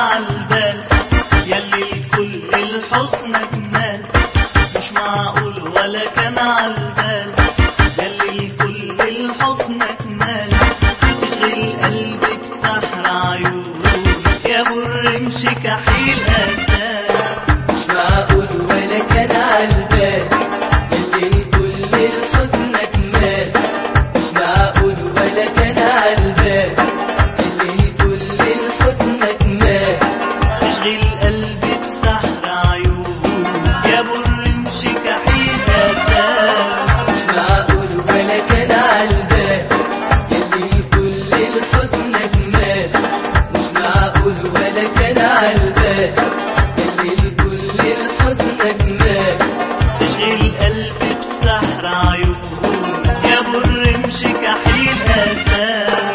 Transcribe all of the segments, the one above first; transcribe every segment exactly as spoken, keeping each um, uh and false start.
عالبال، يلي الكل الحسن جمال، مش معقول ولا كان عالبال، يلي الكل الحسن جمال، تشغل قلبي بسحر عيونك يا ابو الرمش كحيل قتال. مش معقول ولا كان عالبال، يلي الكل الحسن جمال، مش معقول ولا كان عالبال، يلي الكل الحسن جمال، تشغل قلبي بسحر عيونك يا ابو الرمش كحيل قتال. مش معقول ولا كان عالبال، يلي الكل الحسن جمال، مش معقول ولا كان عالبال، يلي الكل الحسن جمال، تشغل قلبي بسحر عيونك يا ابو الرمش كحيل قتال.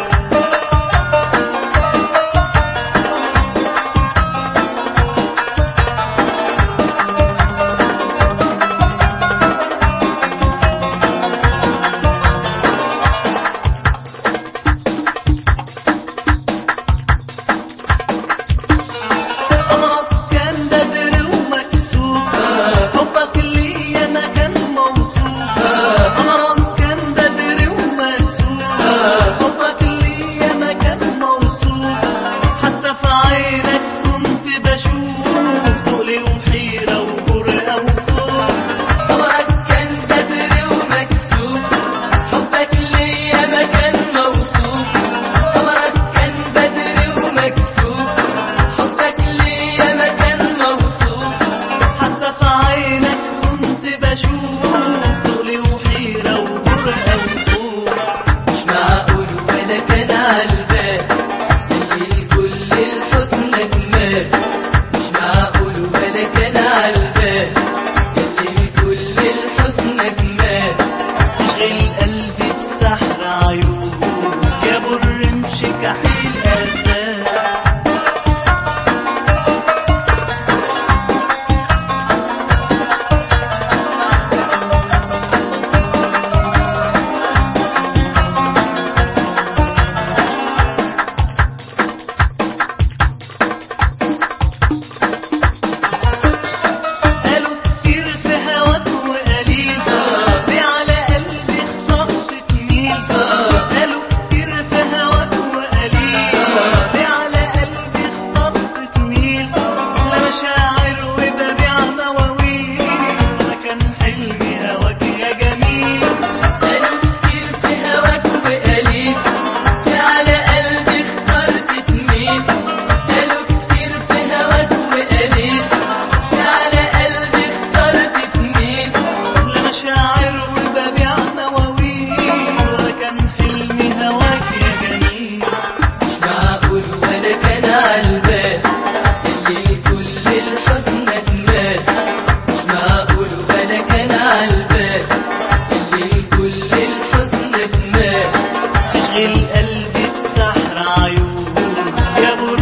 تشغل قلبي بسحر عيونك يا ابو